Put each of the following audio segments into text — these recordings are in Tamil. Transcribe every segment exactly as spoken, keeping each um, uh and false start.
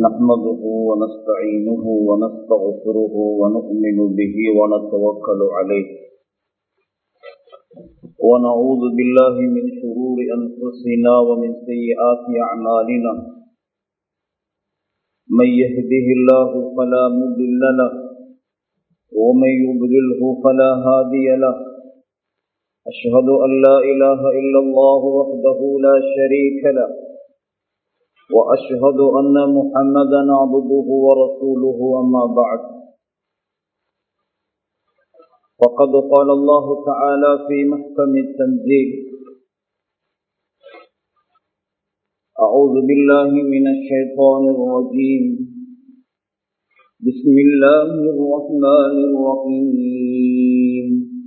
نحمده ونستعينه ونستغفره ونؤمن به ونتوكل عليه ونعوذ بالله من شرور أنفسنا ومن سيئات أعمالنا من يهده الله فلا مضل له ومن يضلله فلا هادي له أشهد أن لا إله إلا الله وحده لا شريك له وأشهد أن محمدا عبده ورسوله أما بعد فقد قال الله تعالى في محكم التنزيل أعوذ بالله من الشيطان الرجيم بسم الله الرحمن الرحيم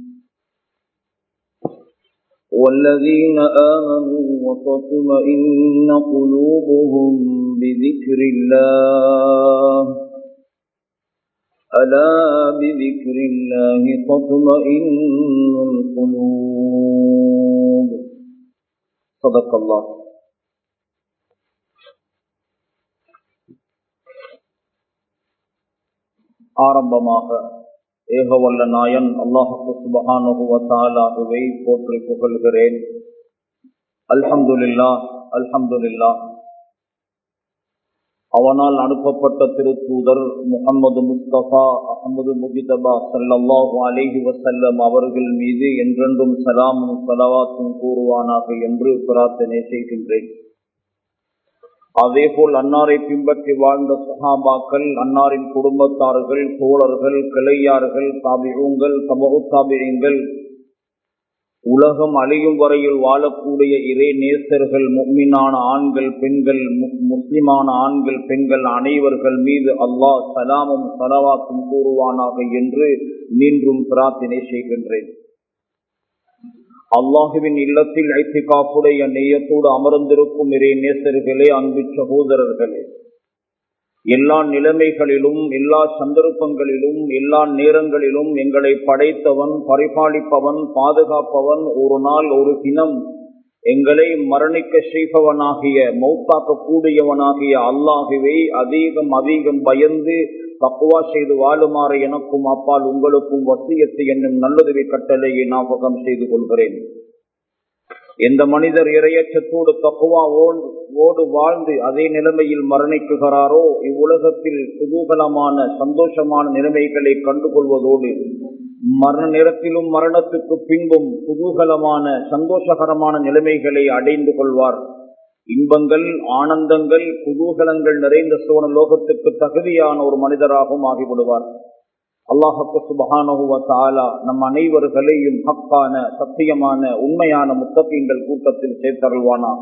والذين آمنوا وتطمئن قلوبهم بذكر الله ألا بذكر الله تطمئن القلوب صدق الله. ஆரம்பமாக ஏகவல்ல நாயன் அல்லாஹு சுப்ஹானஹு வ தஆலாவை போற்றி புகழ்கிறேன். அல்ஹம்துலில்லாஹ் அல்ஹம்துலில்லாஹ். அவனால் அனுப்பப்பட்ட திருத்தூதர் முஹம்மது முஸ்தபா அஹ்மது முஜிதபா ஸல்லல்லாஹு அலைஹி வஸல்லம் அவர்கள் மீது என்றென்றும் சலாமும் ஸலவாத்தும் கூறுவானாக என்று பிரார்த்தனை செய்கின்றேன். அதேபோல் அன்னாரை பின்பற்றி வாழ்ந்த சஹாபாக்கள், அன்னாரின் குடும்பத்தார்கள், தோழர்கள், கிளையார்கள், தாபிஊங்கள், தபஉ தாபிஈங்கள், உலகம் அழியும் வரையில் வாழக்கூடிய இறை நேசர்கள், முஃமினான ஆண்கள் பெண்கள், முஸ்லிமான ஆண்கள் பெண்கள் அனைவர்கள் மீது அல்லாஹ் சலாமும் ஸலவாத்தும் கூறுவானாக என்று மீண்டும் பிரார்த்தனை செய்கின்றேன். அல்லாஹுவின் இல்லத்தில் இத்திகாஃபுடைய நியத்தோடு அமர்ந்திருக்கும் இறை நேசர்களே, அன்பு சகோதரர்களே, எல்லா நிலைமைகளிலும் எல்லா சந்தர்ப்பங்களிலும் எல்லா நேரங்களிலும் எங்களை படைத்தவன், பரிபாலிப்பவன், பாதுகாப்பவன், ஒரு நாள் ஒரு தினம் எங்களை மரணிக்க செய்பவனாகிய மௌத்தாக்க கூடியவனாகிய அல்லாஹுவை அதிகம் அதிகம் பயந்து தக்வா செய்து வாழுமாறு எனக்கும் அப்பால் உங்களுக்கும் வசியத்து என்னும் நல்லதுவை கட்டளையை ஞாபகம் செய்து கொள்கிறேன். எந்த மனிதர் இறையச்சத்தோடு தக்வாவோடு வாழ்ந்து அதே நிலைமையில் மரணிக்குகிறாரோ இவ்வுலகத்தில் குதூகலமான சந்தோஷமான நிலைமைகளை கண்டுகொள்வதோடு மரண நேரத்திலும் மரணத்துக்கு பின்பும் குதூகலமான சந்தோஷகரமான நிலைமைகளை அடைந்து கொள்வார். இன்பங்கள், ஆனந்தங்கள், குதூகலங்கள் நிறைந்த சோழ லோகத்துக்கு தகுதியான ஒரு மனிதராகவும் ஆகிவிடுவார். அல்லாஹ் சுப்ஹானஹு வ தஆலா நம் அனைவர்களையும் ஹக்கான சத்தியமான உண்மையான முத்தகீன்கள் கூட்டத்தில் சேர்த்தருள்வானாக.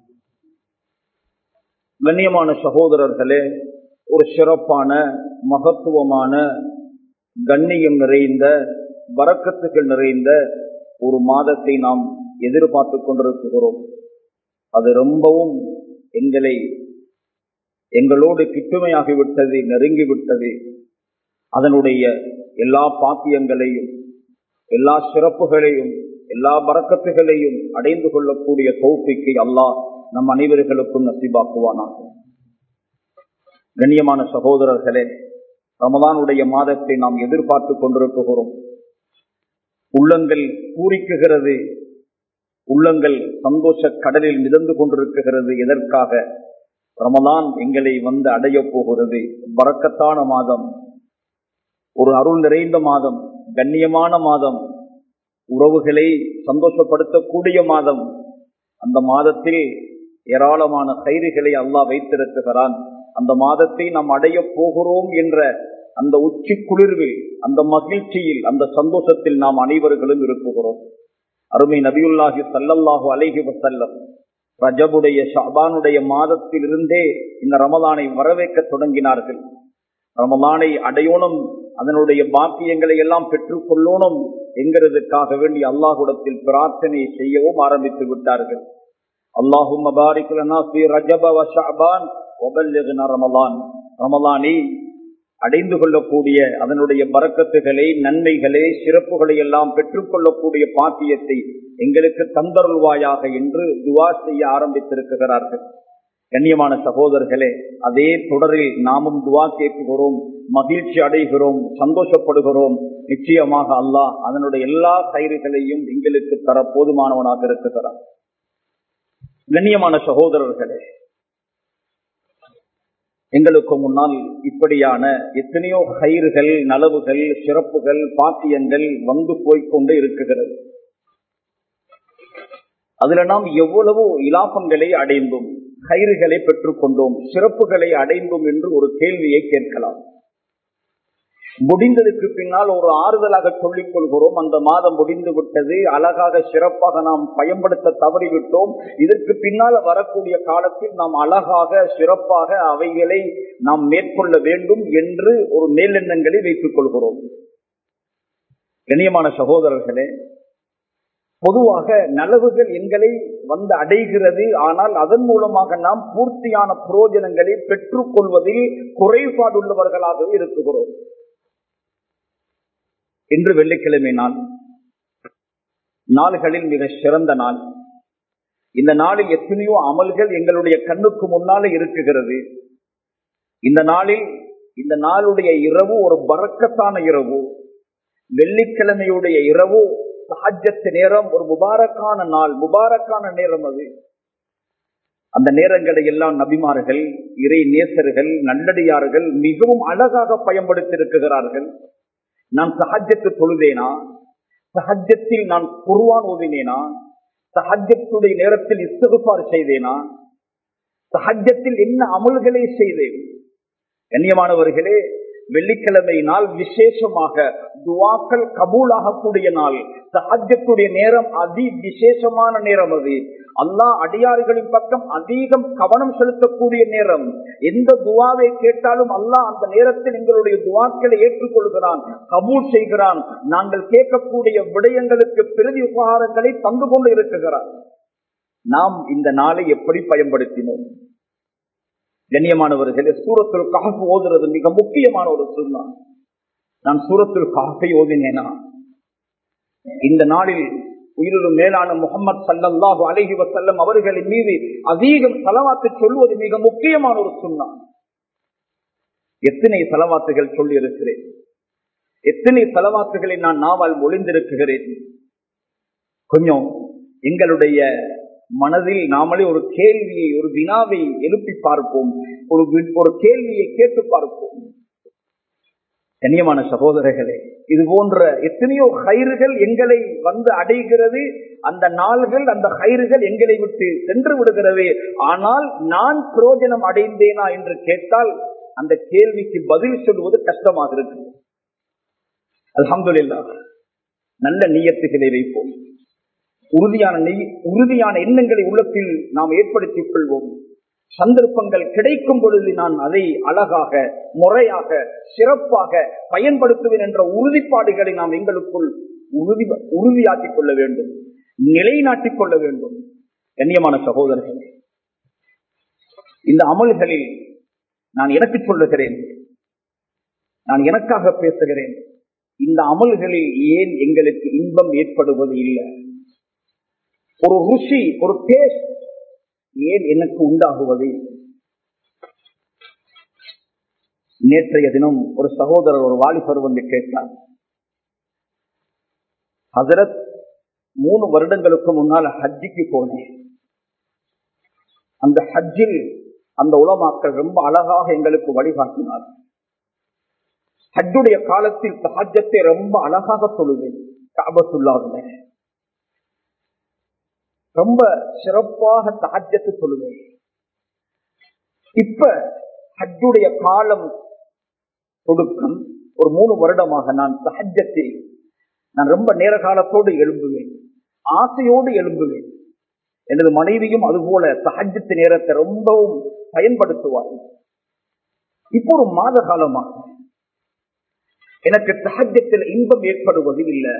கண்ணியமான சகோதரர்களே, ஒரு சிறப்பான மகத்துவமான கண்ணியம் நிறைந்த பரக்கத்துகள் நிறைந்த ஒரு மாதத்தை நாம் எதிர்பார்த்து கொண்டிருக்கிறோம். அது ரொம்பவும் எங்களை எங்களோடு கிட்டுமையாகிவிட்டது, நெருங்கிவிட்டது. அதனுடைய எல்லா பாக்கியங்களையும் எல்லா சிறப்புகளையும் எல்லா பரக்கத்துகளையும் அடைந்து கொள்ளக்கூடிய தௌஃபீக்கை அல்லாஹ் நம் அனைவர்களுக்கும் நசீபாக்குவானாக. கண்ணியமான சகோதரர்களே, ரமலானுடைய மாதத்தை நாம் எதிர்பார்த்து கொண்டிருக்கிறோம். உள்ளங்கள் பூரிக்குகிறது, உள்ளங்கள் சந்தோஷ கடலில் மிதந்து கொண்டிருக்கிறது. எதற்காக? ரமலான் எங்களை வந்து அடைய போகிறது. பரக்கத்தான மாதம், ஒரு அருள் நிறைந்த மாதம், கண்ணியமான மாதம், உறவுகளை சந்தோஷப்படுத்தக்கூடிய மாதம். அந்த மாதத்தில் ஏராளமான கைதுகளை அல்லாஹ் வைத்திருக்கிறான். அந்த மாதத்தை நாம் அடைய போகிறோம் என்ற அந்த உச்சி குளிர்வில், அந்த மகிழ்ச்சியில், அந்த சந்தோஷத்தில் நாம் அனைவர்களும் இருக்குகிறோம். அருமை நபியுல்லாஹி ஸல்லல்லாஹு அலைஹி வஸல்லம் ரஜபுடைய ஷஅபானுடைய மாதத்தில் இருந்தே இந்த ரமலானை வரவேற்க தொடங்கினார்கள். ரமலானை அடையோனும், அதனுடைய பாக்கியங்களை எல்லாம் பெற்றுக் கொள்ளணும் என்கிறதுக்காக வேண்டி அல்லாஹ்விடத்தில் பிரார்த்தனை செய்யவும் ஆரம்பித்து விட்டார்கள். அல்லாஹும்ம பாரிக் லனா ஃபீ ரஜப வ ஷஅபான் வ பல்லிக்னா ரமலான். ரமலானை அடைந்து கொள்ளக்கூடிய அதனுடைய பரக்கத்துகளை, நன்மைகளை, சிறப்புகளை எல்லாம் பெற்றுக்கொள்ளக்கூடிய பாக்கியத்தை எங்களுக்கு தந்தருள்வாயாக என்று துவா செய்ய ஆரம்பித்திருக்கிறார்கள். கண்ணியமான சகோதரர்களே, அதே தொடரில் நாமும் துவா கேட்கிறோம், மகிழ்ச்சி அடைகிறோம், சந்தோஷப்படுகிறோம். நிச்சயமாக அல்லாஹ் அதனுடைய எல்லா கயிறுகளையும் எங்களுக்கு தர போதுமானவனாக இருக்கிறார். கண்ணியமான சகோதரர்களே, எங்களுக்கு முன்னால் இப்படியான எத்தனையோ கயிறுகள், நலவுகள், சிறப்புகள், பாக்கியங்கள் வந்து போய்கொண்டு இருக்குகிறது. அதுல நாம் எவ்வளவு இலாபங்களை அடைந்தோம், கயிறுகளை பெற்றுக் கொண்டோம், சிறப்புகளை அடைந்தோம் என்று ஒரு கேள்வியை கேட்கலாம். முடிந்ததுக்கு பின்னால் ஒரு ஆறுதலாக சொல்லிக் கொள்கிறோம், அந்த மாதம் முடிந்து விட்டது, அழகாக சிறப்பாக நாம் பயன்படுத்த தவறிவிட்டோம், இதற்கு பின்னால் வரக்கூடிய காலத்தில் நாம் அழகாக சிறப்பாக அவைகளை நாம் மேற்கொள்ள வேண்டும் என்று ஒரு மேலெண்ணங்களை வைத்துக் கொள்கிறோம். கண்ணியமான சகோதரர்களே, பொதுவாக நலவுகள் எங்களை வந்து அடைகிறது, ஆனால் அதன் மூலமாக நாம் பூர்த்தியான பிரயோஜனங்களை பெற்றுக் கொள்வதில் குறைபாடுள்ளவர்களாகவே இருக்கிறோம். இன்று வெள்ளிக்கிழமை நாள், நாள்களில் மிக சிறந்த நாள். இந்த நாளில் எத்தனையோ அமல்கள் எங்களுடைய கண்ணுக்கு முன்னாலே இருக்குகிறது. இந்த நாளில், இந்த நாளுடைய இரவு ஒரு பரக்கத்தான இரவு. வெள்ளிக்கிழமையுடைய இரவு தஹஜ்ஜத் நேரம், ஒரு முபாரக்கான நாள், முபாரக்கான நேரம் அது. அந்த நேரங்களை எல்லாம் நபிமார்கள், இறை நேசர்கள், நல்லடியார்கள் மிகவும் அழகாக பயன்படுத்தி இருக்கிறார்கள். நான் தஹஜ்ஜத் தொழுதேனா, தஹஜ்ஜத்தில் நான் குர்ஆன் ஓதினேனா, தஹஜ்ஜத்துடைய நேரத்தில் இஸ்திக்ஃபார் செய்தேனா, தஹஜ்ஜத்தில் என்ன அமல்களை செய்தேன்? கண்ணியமானவர்களே, வெள்ளிக்கிழமை நாள் விசேஷமாக துஆக்கள் கபூலாகக்கூடிய நாள். தஹஜ்ஜத்துடைய நேரம் அதி விசேஷமான நேரம் அது. அல்லாஹ் அடியார்களின் பக்கம் அதிகம் கவனம் செலுத்தக்கூடிய நேரம். எந்த துஆவை கேட்டாலும் அல்லாஹ் அந்த நேரத்தில் எங்களுடைய துஆக்களை ஏற்றுக்கொள்கிறான், கபூல் செய்கிறான். நாங்கள் கேட்கக்கூடிய விடயங்களுக்கு பிரதி உபகாரங்களை தந்து கொண்டு இருக்கிறான். நாம் இந்த நாளை எப்படி பயன்படுத்தினோம்? கண்ணியமானவர்களே, சூரத்துல் கஹஃப் ஓதுறது மிக முக்கியமான ஒரு சுன்னா. நான் சூரத்துல் கஹஃபை ஓதினேனா, இந்த நாளில் உயிரிலும் மேலான முஹம்மது ஸல்லல்லாஹு அலைஹி வஸல்லம் அவர்களின் மீது அதிகம் ஸலவாத்து சொல்வது மிக முக்கியமான ஒரு சுன்னா. எத்தனை ஸலவாத்துகள் சொல்லி இருக்கிறேன், எத்தனை ஸலவாத்துகளை நான் நாவால் மொழிந்திருக்கிறேன். கொஞ்சம் எங்களுடைய மனதில் நாமளே ஒரு கேள்வியை, ஒரு வினாவை எழுப்பி பார்ப்போம், ஒரு ஒரு கேள்வியை கேட்டு பார்ப்போம். கண்ணியமான சகோதரர்களே, இது போன்ற எத்தனையோ கயிறுகள் எங்களை வந்து அடைகிறது. அந்த நாள்கள், அந்த கயிறுகள் எங்களை விட்டு சென்று விடுகிறது. ஆனால் நான் பிரயோஜனம் அடைந்தேனா என்று கேட்டால் அந்த கேள்விக்கு பதில் சொல்வது கஷ்டமாக இருக்கு. அல்ஹம்துலில்லாஹ், நல்ல நியத்துகளை வைப்போம், உறுதியான உறுதியான எண்ணங்களை உள்ளத்தில் நாம் ஏற்படுத்திக் கொள்வோம். சந்தர்ப்பங்கள் கிடைக்கும் பொழுது நான் அதை அழகாக, முறையாக, சிறப்பாக பயன்படுத்துவேன் என்ற உறுதிப்பாடுகளை நாம் எங்களுக்குள் உறுதி உறுதியாக்கிக் கொள்ள வேண்டும், நிலைநாட்டிக் கொள்ள வேண்டும். கண்ணியமான சகோதரர்களே, இந்த அமல்களில் நான் எனக்கு சொல்லுகிறேன், நான் எனக்காக பேசுகிறேன். இந்த அமல்களில் ஏன் எங்களுக்கு இன்பம் ஏற்படுவது இல்லை? ஒரு ருசி, ஒரு டேஸ்ட் ஏன் எனக்கு உண்டாகுவது? நேற்றைய தினம் ஒரு சகோதரர், ஒரு வாலிபர் வந்து கேட்டார், ஹஜரத், மூணு வருடங்களுக்கு முன்னால் ஹஜ்ஜிக்கு போனேன். அந்த ஹஜ்ஜில் அந்த உலமாக்கள் ரொம்ப அழகாக எங்களுக்கு வழிகாட்டினார். ஹஜ்ஜுடைய காலத்தில் தஹஜ்ஜத்தை ரொம்ப அழகாக தொழுவேன். கஅபத்துல்லாஹ்ல ரொம்ப சிறப்பாக தஹஜ்ஜத்து தொழுவேன். இப்ப ஹஜ்ஜுடைய காலம் கொடுக்கும் ஒரு மூணு வருடமாக நான் தஹஜ்ஜத்தை நான் ரொம்ப நேர காலத்தோடு எழும்புவேன், ஆசையோடு எழும்புவேன். எனது மனைவியும் அதுபோல தஹஜ்ஜத்து நேரத்தை ரொம்பவும் பயன்படுத்துவார். இப்போ ஒரு மாத காலமாக எனக்கு தஹஜ்ஜத்தில் இன்பம் ஏற்படுவது இல்லை.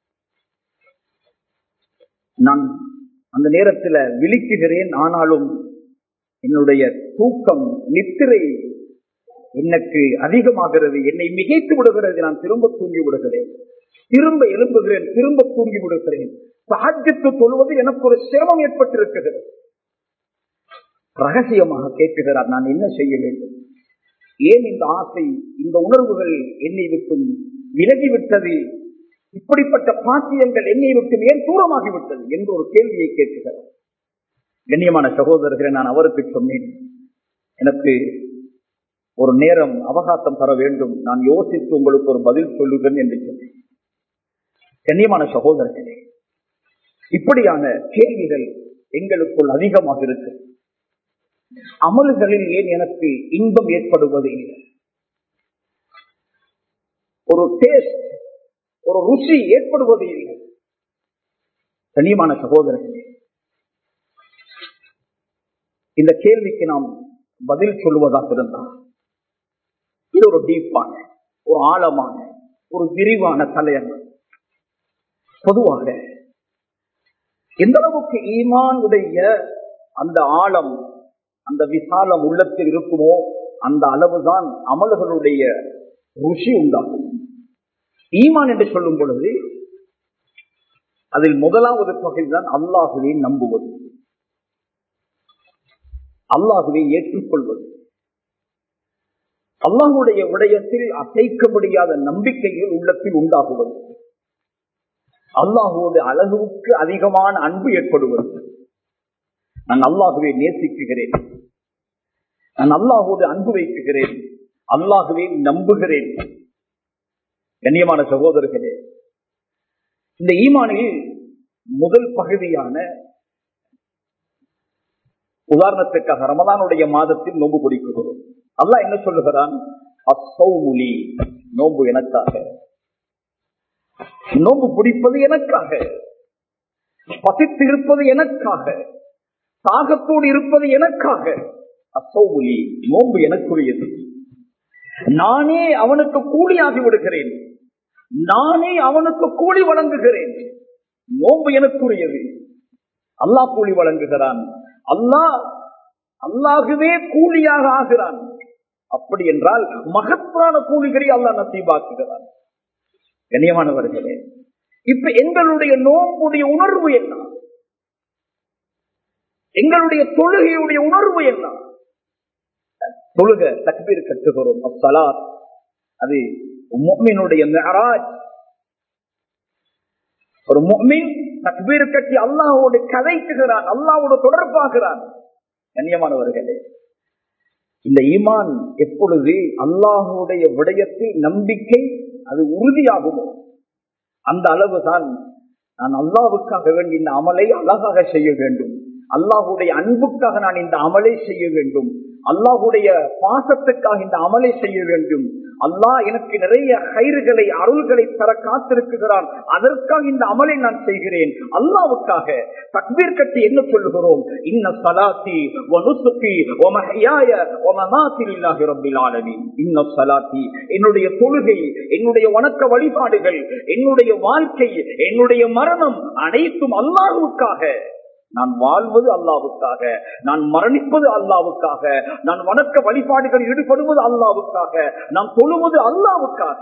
நான் அந்த நேரத்தில் விழிக்குகிறேன், ஆனாலும் என்னுடைய தூக்கம், நித்திரை எனக்கு அதிகமாகிறது, என்னை மிகைத்து விடுகிறது. நான் திரும்ப தூங்கி விடுகிறேன், திரும்ப எழும்புகிறேன், திரும்ப தூங்கி விடுகிறேன். தஹஜ்ஜத் தொழுவது எனக்கு ஒரு சிரமம் ஏற்பட்டிருக்கிறது. ரகசியமாக கேட்கிறார், நான் என்ன செய்ய வேண்டும்? ஏன் இந்த ஆசை, இந்த உணர்வுகள் என்னை விட்டும் விலகிவிட்டது? இப்படிப்பட்ட பாக்கியங்கள் என்னை விட்டும் ஏன் தூரமாகிவிட்டது என்று ஒரு கேள்வியை கேட்கிறார். கண்ணியமான சகோதரர்களை, நான் அவருக்கு சொன்னேன், எனக்கு ஒரு நேரம் அவகாசம் தர வேண்டும், நான் யோசித்து உங்களுக்கு ஒரு பதில் சொல்லுவேன் என்று சொன்னேன். கண்ணியமான சகோதரர்களே, இப்படியான கேள்விகள் எங்களுக்குள் அதிகமாக இருக்கு. அமல்களில் ஏன் எனக்கு இன்பம் ஏற்படுவது இல்லை? ஒரு டேஸ்ட், ஒரு ருசி ஏற்படுவது இல்லை. கண்ணியமான சகோதரர்களே, இந்த கேள்விக்கு நாம் பதில் சொல்லுவதாக இருந்தால் இது ஒரு டீப்பான, ஒரு ஆழமான, ஒரு விரிவான தலையங்கம். பொதுவாக எந்த அளவுக்கு ஈமான் உடைய அந்த ஆழம், அந்த விசாலம் உள்ளத்தில் இருக்குமோ அந்த அளவுதான் அமல்களுடைய ருசி உண்டாகும். ஈமான் என்று சொல்லும் பொழுது அதில் முதலாவது பகுதிதான் அல்லாஹுவை நம்புவது, அல்லாஹுவை ஏற்றுக்கொள்வது, அல்லாஹுடைய விடயத்தில் அசைக்க முடியாத நம்பிக்கைகள் உள்ளத்தில் உண்டாகுவது, அல்லாஹுடைய அளவுக்கு அதிகமான அன்பு ஏற்படுவது. நான் அல்லாஹுவை நேசிக்குகிறேன், நான் அல்லாஹோடு அன்பு வைக்குகிறேன், அல்லாஹுவை நம்புகிறேன். கண்ணியமான சகோதரர்களே, இந்த ஈமானில் முதல் பகுதியான, உதாரணத்துக்காக ரமலானுடைய மாதத்தில் நோன்பு பிடிக்கிறோம். அல்லாஹ் என்ன சொல்லுகிறான்? அஸ்ஸௌமுலி, நோன்பு எனக்காக, நோன்பு பிடிப்பது எனக்காக, பசித்து இருப்பது எனக்காக, தாகத்தோடு இருப்பது எனக்காக. அஸ்ஸௌமுலி, நோன்பு எனக்குரியது. நானே அவனுக்கு கூலியாகி விடுகிறேன், நானே அவனுக்கு கூலி வழங்குகிறேன். நோன்பு எனக்குரியது, அல்லாஹ் கூலி வழங்குகிறான், அல்லாஹ் அல்லாஹுவே கூலியாக ஆகிறான். அப்படி என்றால் மகத்தான கூலிகளை அல்லாஹ் நசீபாக்குகிறான். கண்ணியமானவர்களே, இப்ப எங்களுடைய நோன்புடைய உணர்வு என்ன? எங்களுடைய தொழுகையுடைய உணர்வு என்ன? தொழுக தக்பீர் கட்டுகிறோம், அஸ்ஸலாத், அது முஃமினுடைய மிஅராஜ். ஒரு முஃமின் தக்பீர் கட்டி அல்லாஹ்வோடு கதைக்குகிறான், அல்லாஹ்வோடு தொடர்பாகிறான். கண்ணியமானவர்களே, இந்த ஈமான் எப்பொழுது அல்லாஹ்வுடைய விடயத்தில் நம்பிக்கை அது உறுதியாகுமோ அந்த அளவுதான் நான் அல்லாஹ்வுக்காக வேண்டி இந்த அமலை அழகாக செய்ய வேண்டும், அல்லாஹ்வுடைய அன்புக்காக நான் இந்த அமலை செய்ய வேண்டும், அல்லாஹ்வுடைய பாசத்துக்காக இந்த அமலை செய்ய வேண்டும், அல்லாஹ் எனக்கு நிறைய கயிறுகளை அருள்களை தர காத்திருக்கிறான், அதற்காக இந்த அமலை நான் செய்கிறேன், அல்லாஹ்வுக்காக. தக்பீர் கட்டி என்ன சொல்லுகிறோம்? இன்ன ஸலாத்தி வ நுஸ்கி வ மஹ்யாய வ மமாத்தி லில்லாஹி ரப்பில் ஆலமீன். இன்ன ஸலாத்தி, என்னுடைய தொழுகை, என்னுடைய வணக்க வழிபாடுகள், என்னுடைய வாழ்க்கை, என்னுடைய மரணம் அனைத்தும் அல்லாஹ்வுக்காக. நான் வாழ்வது அல்லாஹ்வுக்காக, நான் மரணிப்பது அல்லாஹ்வுக்காக, நான் வணக்க வழிபாடுகள் ஈடுபடுவது அல்லாஹ்வுக்காக, நான் தொழுவது அல்லாஹ்வுக்காக.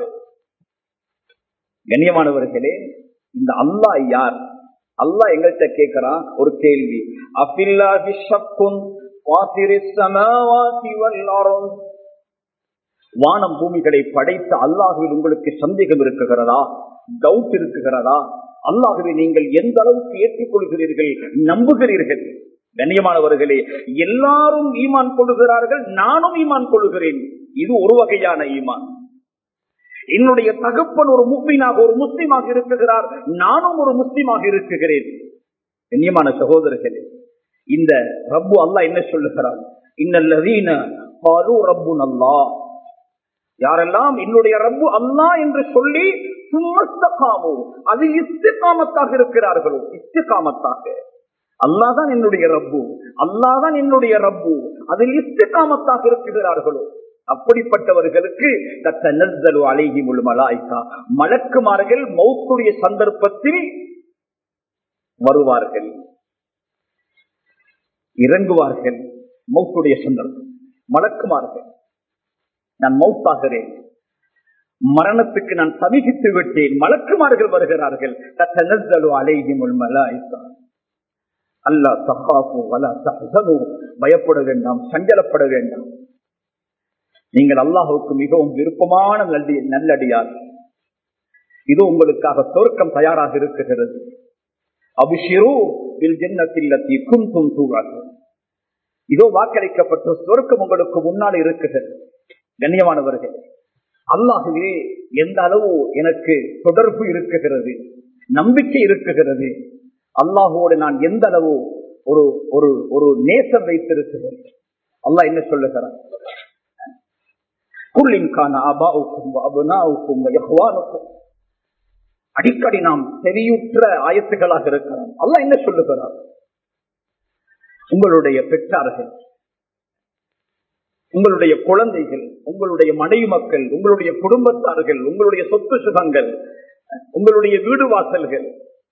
கண்ணியமானவர்களே, இந்த அல்லாஹ் யார்? அல்லாஹ் எங்கள்கிட்ட கேட்கிறான் ஒரு கேள்வி. அஃபில்லாஹி ஷக்குன் ஃபாத்திரிஸ் ஸமாவாதி வல் அர்த். வானம் பூமிகளை படைத்த அல்லாஹ்வில் உங்களுக்கு சந்தேகம் இருக்குகிறதா? டவுட் இருக்குகிறதா? அல்லாஹ்வை நீங்கள் எந்த அளவுக்கு ஏற்றுக்கொள்கிறீர்கள், நம்புகிறீர்கள்? கண்ணியமானவர்களே, எல்லாரும் ஈமான் கொள்ளுகிறார்கள், நானும் ஈமான் கொள்ளுகிறேன். இது ஒரு வகையான ஈமான். என்னுடைய தகப்பன் ஒரு முஃமினாக, ஒரு முஸ்லிமாக இருக்குகிறார், நானும் ஒரு முஸ்லிமாக இருக்குகிறேன். கண்ணியமான சகோதரர்களே, இந்த ரப்பு அல்லாஹ் என்ன சொல்லுகிறார்? இன்னல்லதீன காலு ரப்புனல்லாஹ், யாரெல்லாம் என்னுடைய ரப்பு அல்லாஹ் என்று சொல்லி சும்மஸ்தகாமு, அது இஸ்திகாமத்தாக இருக்கிறார்களோ, இஸ்திகாமத்தாக, அல்லாஹ் தான் என்னுடைய ரப்பு, அல்லாஹ் தான் என்னுடைய ரப்பு, அதில் இஸ்திகாமத்தாக இருக்கிறார்களோ, அப்படிப்பட்டவர்களுக்கு தத்தனஸ்ஸலு அலைஹிமுல் மலாயிகா, மலக்குமார்கள் மௌத்துடைய சந்தர்ப்பத்தில் வருவார்கள், இறங்குவார்கள். மௌத்துடைய சந்தர்ப்பம், மலக்குமார்கள், நான் மௌத்தாகிறேன், மரணத்துக்கு நான் சமீபித்து விட்டேன், மலக்குமார்கள் வருகிறார்கள். தத்தனஸ்ஸலு அலைஹிமுல் மலாயிகா அல்லா தகாஃபு வலா தஹ்சனு பயப்பட வேண்டாம், சஞ்சலப்பட வேண்டாம். நீங்கள் அல்லாஹுக்கு மிகவும் விருப்பமான நல்லடியார். இது உங்களுக்காக சொர்க்கம் தயாராக இருக்கிறது. அபிஷிரு பில் ஜன்னத்தில்லதி குன்தும் தூஅதுன். இதோ வாக்களிக்கப்பட்ட சொர்க்கம் உங்களுக்கு முன்னால் இருக்கிறது. கண்ணியமானவர்களே, அல்லாஹுவே எந்த அளவு எனக்கு தொடர்பு இருக்குகிறது, நம்பிக்கை இருக்குகிறது, அல்லாஹுவோடு நான் எந்த அளவு ஒரு ஒரு ஒரு நேசம் வைத்திருக்கிறேன். அல்லாஹ் என்ன சொல்லுகிறான்? அடிக்கடி நாம் செவியுற்ற ஆயத்துகளாக இருக்கிறோம். அல்லாஹ் என்ன சொல்லுகிறார்? உங்களுடைய பெற்றார்கள், உங்களுடைய குழந்தைகள், உங்களுடைய மனைவி மக்கள், உங்களுடைய குடும்பத்தார்கள், உங்களுடைய சொத்து சுகங்கள், உங்களுடைய வீடு வாசல்கள்,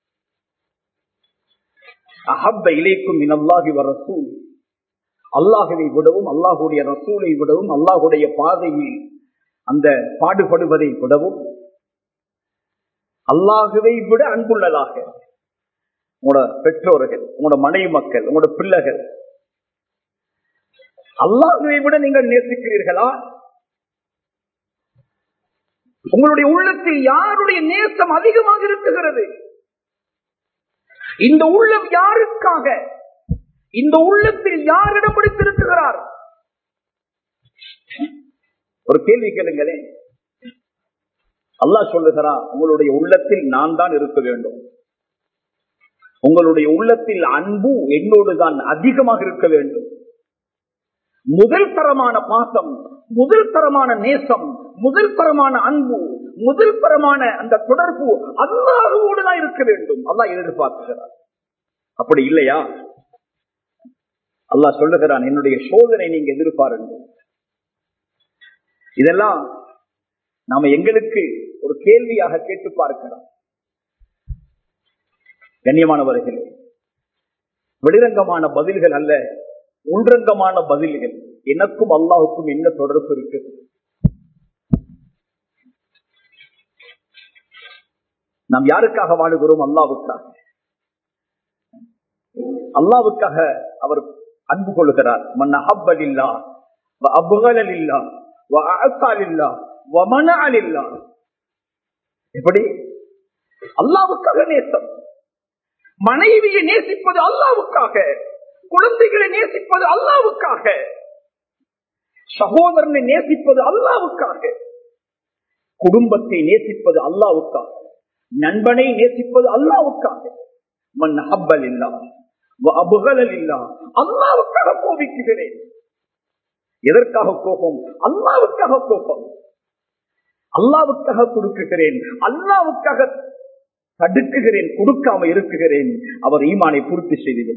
அஹப்ப இலைக்கும் மினல்லாஹி வ ரசூல், அல்லாஹுவை விடவும் அல்லாஹுடைய ரசூலை விடவும் அல்லாஹுடைய பாதையில் அந்த பாடுபடுவதை விடவும் அல்லாஹுவை விட அன்புள்ளதாக உங்களோட பெற்றோர்கள், உங்களோட மனைவி மக்கள், உங்களோட பிள்ளைகள் அல்லாஹுவை விட நீங்கள் நேசிக்கிறீர்களா? உங்களுடைய உள்ளத்தில் யாருடைய நேசம் அதிகமாக இருக்குகிறது? இந்த உள்ளம் யாருக்காக? இந்த உள்ளத்தில் யார் இடம் பிடித்திருக்கிறார்? ஒரு கேள்வி கேளுங்களேன். அல்லாஹ் சொல்லுகிறான், உங்களுடைய உள்ளத்தில் நான் தான் இருக்க வேண்டும். உங்களுடைய உள்ளத்தில் அன்பு என்னோடு தான் அதிகமாக இருக்க வேண்டும். முதல் தரமான பாசம், முதல் தரமான நேசம், முதல் தரமான அன்பு, முதல் தரமான அந்த தொடர்பு அல்லாஹ்வோடு தான் இருக்க வேண்டும். அல்லாஹ் எதிர்பார்க்கிறார். அப்படி இல்லையா? அல்லாஹ் சொல்லுகிறான், என்னுடைய சோதனை நீங்க எதிர்பாருங்கள். இதெல்லாம் நாம எங்களுக்கு ஒரு கேள்வியாக கேட்டு பார்க்கலாம். கண்ணியமானவர்களே, வெளிரங்கமான பதில்கள் அல்ல, உள்ரங்கமான பதில்கள். எனக்கும் அல்லாஹுக்கும் என்ன தொடர்பு இருக்கு? நாம் யாருக்காக வாழுகிறோம்? அல்லாஹ்வுக்காக. அல்லாஹ்வுக்காக அவர் அன்பு கொள்கிறார். மன் அஹப்ப லில்லாஹ் வ அப்கல லில்லாஹ் வ அஅஸா லில்லாஹ் வ மனஅ லில்லாஹ். எப்படி? அல்லாஹ்வுக்காக நேசம். மனைவியை நேசிப்பது அல்லாஹ்வுக்காக, குழந்தைகளை நேசிப்பது அல்லாஹ்வுக்காக, சகோதரனை நேசிப்பது அல்லாஹ்வுக்காக, குடும்பத்தை நேசிப்பது அல்லாஹ்வுக்காக, நண்பனை நேசிப்பது அல்லாஹ்வுக்காக. மன் அஹப்ப லில்லாஹ் வ அப்கல லில்லாஹ். அல்லாஹ்வுக்காக கோபிக்கிறேன். எதற்காக கோபம்? அல்லாஹ்வுக்காக கோபம். அல்லாஹ்வுக்காக கொடுக்குகிறேன், அல்லாஹ்வுக்காக தடுக்குகிறேன், கொடுக்காம இருக்குகிறேன். அவர் ஈமானை பூர்த்தி செய்து.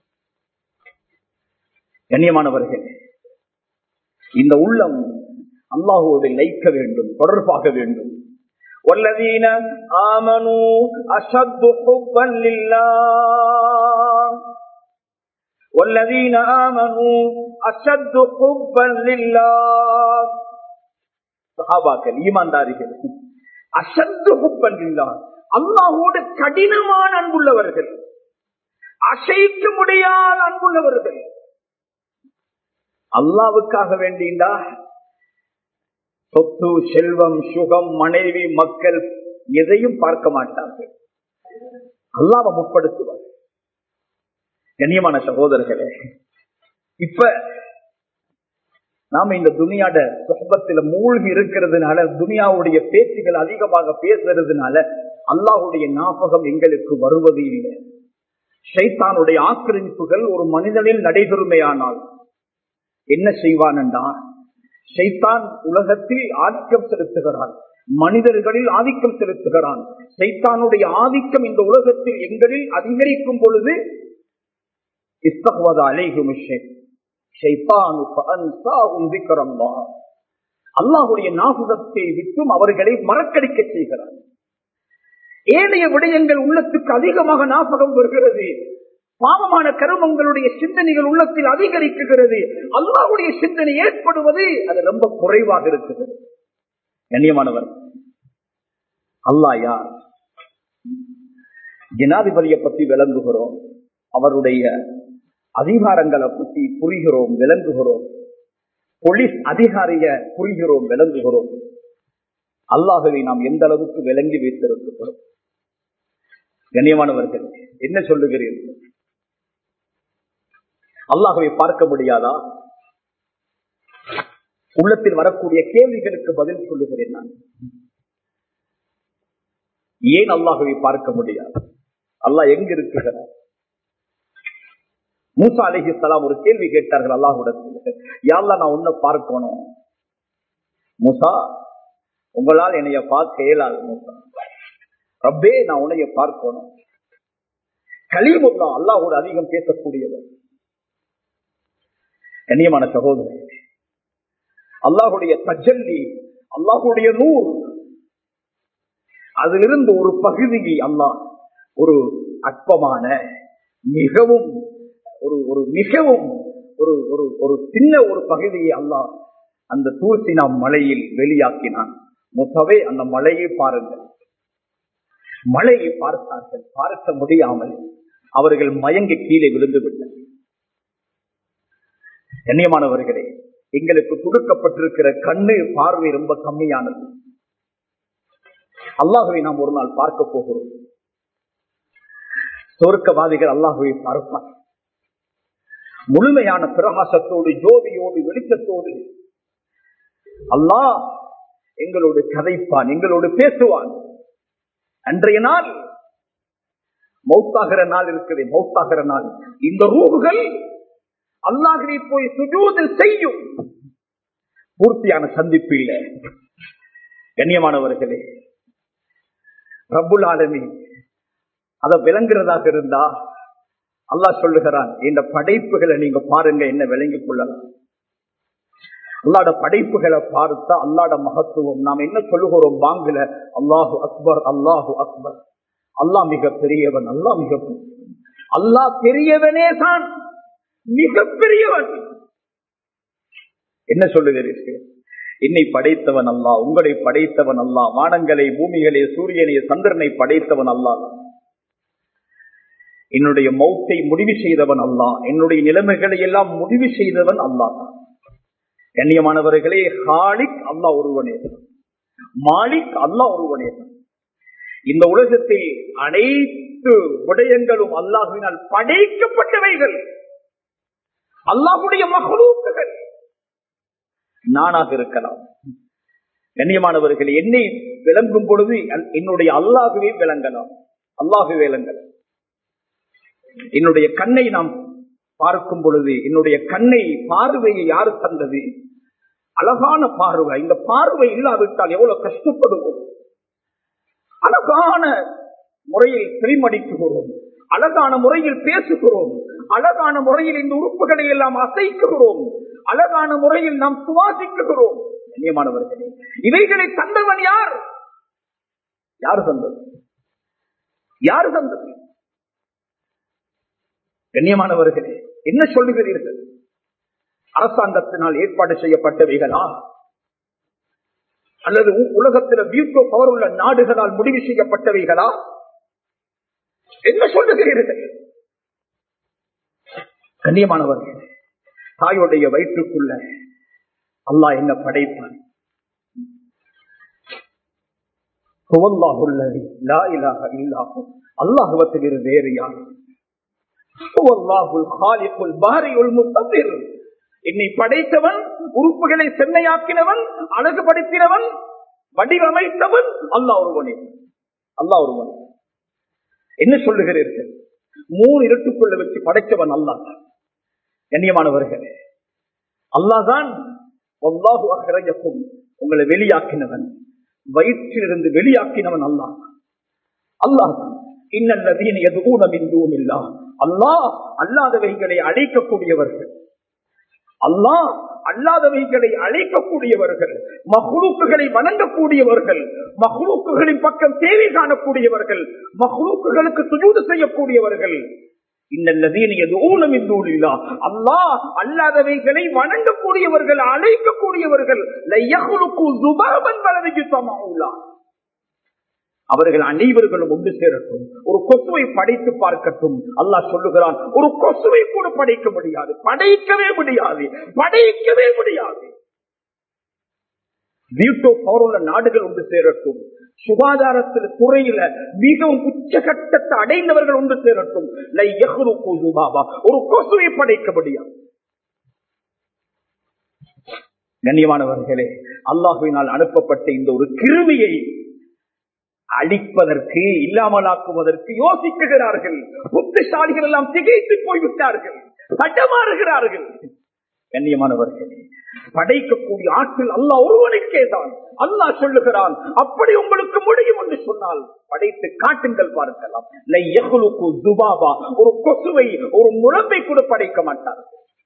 கண்ணியமானவர்கள், இந்த உள்ளம் அல்லாஹ்வோடு லயிக்க வேண்டும், தொடர்பாக வேண்டும். والذين آمنوا أشد حبا لله والذين آمنوا أشد حبا لله. சஹாபாக்கள், ஈமான்தாரிகள், அஷத்து ஹுப்பன் லில்லாஹ், அல்லாஹ்வோடு கடினமான அன்புள்ளவர்கள், அசைக்க முடியாத அன்புள்ளவர்கள். அல்லாஹ்வுக்காக வேண்டிண்டா சொத்து, செல்வம், சுகம், மனைவி, மக்கள் எதையும் பார்க்க மாட்டார்கள். அல்லாஹ்வை முற்படுத்துவார். கண்ணியமான சகோதரர்களே, இப்ப நாம இந்த துனியாட சொஹபத்துல மூழ்கி இருக்கிறதுனால, துனியாவுடைய பேச்சுகள் அதிகமாக பேசுறதுனால அல்லாஹ்வுடைய ஞாபகம் எங்களுக்கு வருவது இல்லை. ஷைத்தானுடைய ஆக்கிரமிப்புகள் ஒரு மனிதனில் நடைபெறுமையானால் என்ன செய்வான் என்றால், ஷைத்தான் உலகத்தில் ஆதிக்கம் செலுத்துகிறான், மனிதர்களில் ஆதிக்கம் செலுத்துகிறான். ஷைத்தானுடைய ஆதிக்கம் இந்த உலகத்தில் எங்களில் அதிகரிக்கும் பொழுது இஸ்தஹ்வத அலைஹிம் ஷைத்தானு ஃபஅன்ஸாஹும் ذிக்ரல்லாஹ், அல்லாஹ்வுடைய ஞாபகத்தை விட்டும் அவர்களை மறக்கடிக்க செய்கிறான். ஏனைய விடயங்கள் உள்ளத்துக்கு அதிகமாக ஞாபகம் வருகிறது. பாவமான கருமங்களுடைய சிந்தனைகள் உள்ளத்தில் அதிகரிக்குகிறது. அல்லாஹ்வுடைய சிந்தனை ஏற்படுவது அது ரொம்ப குறைவாக இருக்குது. கண்ணியமானவர், அல்லாஹ் யார்? ஜனாதிபதியை பற்றி விளங்குகிறோம். அவருடைய அதிகாரங்களை பற்றி புரிகிறோம், விளங்குகிறோம். போலீஸ் அதிகாரிய புரிகிறோம், விளங்குகிறோம். அல்லாஹ்வை நாம் எந்த அளவுக்கு விளங்கி வைத்திருக்கிறோம்? கண்ணியமானவர்கள், என்ன சொல்லுகிறீர்கள்? அல்லாஹ்வை பார்க்க முடியாதா? உள்ளத்தில் வரக்கூடிய கேள்விகளுக்கு பதில் சொல்லுகிறேன் நான். ஏன் அல்லாஹ்வை பார்க்க முடியாது? அல்லாஹ் எங்க இருக்கிறார்? மூசா அலைஹிஸ்ஸலாம் ஒரு கேள்வி கேட்டார்கள் அல்லாஹ்விடத்தில். யா அல்லாஹ், நான் உன்னை பார்க்கணும். மூசா, உங்களால் என்னைய பார்க்க இயலாது. மூசா, ரப்பே, நான் உன்னைய பார்க்கணும். கலீமுல்லாஹ், அல்லாஹ்வோடு அதிகம் பேசக்கூடியவர். கண்ணியமான சகோதரர்களே, அல்லாஹ்வுடைய தஜல்லி, அல்லாஹ்வுடைய நூர், அதிலிருந்து ஒரு பகுதியை அல்லாஹ் ஒரு அற்பமான மிகவும் ஒரு ஒரு மிகவும் ஒரு ஒரு ஒரு சின்ன ஒரு பகுதியை அல்லாஹ் அந்த தூர்சினா மலையில் வெளியாக்கினான். முசவே, அந்த மலையை பாருங்கள். மலையை பார்த்தார்கள். பார்க்க முடியாமல் அவர்கள் மயங்கி கீழே விழுந்து விட்டனர். கண்ணியமானவர்களே, எங்களுக்கு கொடுக்கப்பட்டிருக்கிற கண்ணு பார்வை ரொம்ப கம்மியானது. அல்லாஹ்வை நாம் ஒரு நாள் பார்க்க போகிறோம். சொர்க்கவாதிகள் அல்லாஹ்வை பார்ப்பார். முழுமையான பிரகாசத்தோடு, ஜோதியோடு, வெளிச்சத்தோடு அல்லாஹ் எங்களோடு கதைப்பான், எங்களோடு பேசுவான். அன்றைய நாள் மௌத்தாகிற நாள் இருக்குது. மௌத்தாகிற நாள் இந்த ரூஹுகள் அல்லாஹ்வை போய் சுஜூது செய்யும். பூர்த்தியான சந்திப்பு இல்லை. கண்ணியமானவர்களே, ரப்புல் ஆலமீன் அத விளங்குறதாக இருந்தா அல்லாஹ் சொல்லுகிறான், இந்த படைப்புகளை நீங்க பாருங்க, என்ன விளங்கிக் கொள்ளலாம். அல்லாட படைப்புகளை பார்த்தா அல்லாட மகத்துவம். நாம் என்ன சொல்லுகிறோம் பாங்குல? அல்லாஹு அக்பர், அல்லாஹு அக்பர். அல்லாஹ் மிக பெரியவன், அல்லாஹ் மிக அல்லாஹ் பெரியவனே தான், மிக பெரியவன். என்ன சொல்லுகிறீர்கள்? என்னை படைத்தவன் அல்லாஹ், உங்களை படைத்தவன் அல்லாஹ், வானங்களை, பூமிகளை, சூரியனை, சந்திரனை படைத்தவன் அல்லாஹ். என்னுடைய மௌத்தை முடிவு செய்தவன் அல்லாஹ், என்னுடைய நிலைமைகளை எல்லாம் முடிவு செய்தவன் அல்லாஹ். கண்ணியமானவர்களே, ஹாலிக் அல்லாஹ் ஒருவனே, மாலிக் அல்லாஹ் ஒருவனே. இந்த உலகத்தில் அனைத்து விடயங்களும் அல்லாஹ்வினால் படைக்கப்பட்டவைகள், அல்லாஹ்வுடைய மக்லூக்குகள். நானாக இருக்கலாம். கண்ணியமானவர்கள், என்னை விளங்கும் பொழுது என்னுடைய அல்லாஹ்வே விளங்கலாம், அல்லாஹ்வே விளங்கலாம். என்னுடைய கண்ணை நாம் பார்க்கும் பொழுது, என்னுடைய கண்ணை பார்வையை யாரு தந்தது? அழகான பார்வை. இந்த பார்வை இல்லாவிட்டால் எவ்வளவு கஷ்டப்படுவோம். அழகான முறையில் திரிமடிக்குகிறோம், அழகான முறையில் பேசுகிறோம், அழகான முறையில் இந்த உறுப்புகளை எல்லாம் அசைக்குகிறோம், அழகான முறையில் நாம் சுவாசிக்குகிறோம். கண்ணியமானவர்களே, இவைகளை தந்தவன் யார்? யார் தந்தது? யார் தந்தது? கண்ணியமானவர்களே, என்ன சொல்லுகிறீர்கள்? அரசாங்கத்தினால் ஏற்பாடு செய்யப்பட்டவைகளா? அல்லது உலகத்தில் வீட்டோ பவர் உள்ள நாடுகளால் முடிவு செய்யப்பட்டவைகளா? என்ன சொல்லுகிறீர்கள்? கண்ணியமானவர்கள், தாயோடைய வயிற்றுக்குள்ள அல்லாஹ் என்ன படைப்பான்? அல்லாஹுவத்தில் வேறு யார்? என்னை படைத்தவன், உறுப்புகளை செம்மையாக்கினவன், அழகுபடுத்தினவன், வடிவமைத்தவன் அல்லாஹ் ஒருவனே, அல்லாஹ் ஒருவனே. என்ன சொல்லுகிறீர்கள்? மூணு இருட்டுக்குள்ள வச்சு படைத்தவன் அல்லாஹ். கண்ணியமானவர்களே, அல்லாஹ்தான் வல்லாஹு அஹ்ரஜக்கும், உங்களை வெளியாக்கினவன், வயிற்றிலிருந்து வெளியாக்கினவன் அல்லாஹ். அல்லாஹ் இன்னல்லதீன யதுஊன மின் தூனில்லாஹ், அல்லாஹ் அல்லாதவைகளை அழைக்கக்கூடியவர்கள், அல்லாஹ் அல்லாதவைகளை அழைக்கக்கூடியவர்கள், மஹ்லூக்குகளை வணங்கக்கூடியவர்கள், மஹ்லூக்குகளின் பக்கம் தேவை காணக்கூடியவர்கள், மஹ்லூக்குகளுக்கு சுஜூது செய்யக்கூடியவர்கள். இன்னல்லதீன யதுஊன மின் தூனில்லாஹ், அல்லாஹ் அல்லாதவைகளை வணங்கக்கூடியவர்கள், அழைக்கக்கூடியவர்கள். லயஹ்லுகு ஸுபாபன் வலா யஜ்தமஊலா, அவர்கள் அனைவர்களும் ஒன்று சேரட்டும், ஒரு கொசுவை படைத்து பார்க்கட்டும். அல்லாஹ் சொல்லுகிறான், ஒரு கொசுவை கூட படைக்க முடியாது, படைக்கவே முடியாது, படைக்கவே முடியாது. வீட்டோ பவருள்ள நாடுகள் ஒன்று சேரட்டும், சுகாதாரத்தில் துறையில மிகவும் உச்சகட்டத்தை அடைந்தவர்கள் ஒன்று சேரட்டும். ஒரு கொசுவை படைக்க முடியாது. கண்ணியமானவர்களே, அல்லாஹ்வினால் அனுப்பப்பட்ட இந்த ஒரு கிருமியை அழிப்பதற்கு, இல்லாமலாக்குவதற்கு யோசிக்குகிறார்கள். புத்திசாலிகள் எல்லாம் திகைத்து போய்விட்டார்கள், தடமாறுகிறார்கள். கண்ணியமானவர்களே, படைக்கக்கூடிய ஆற்றல் அல்லாஹ் ஒருவனுக்கே தான். அல்லாஹ் சொல்லுகிறான், அப்படி உங்களுக்கு முடியும் என்று சொன்னால் படைத்து காட்டுங்கள் பார்க்கலாம். ஒரு கொசுவை, ஒரு முழம்பை கூட படைக்க மாட்டார்கள்.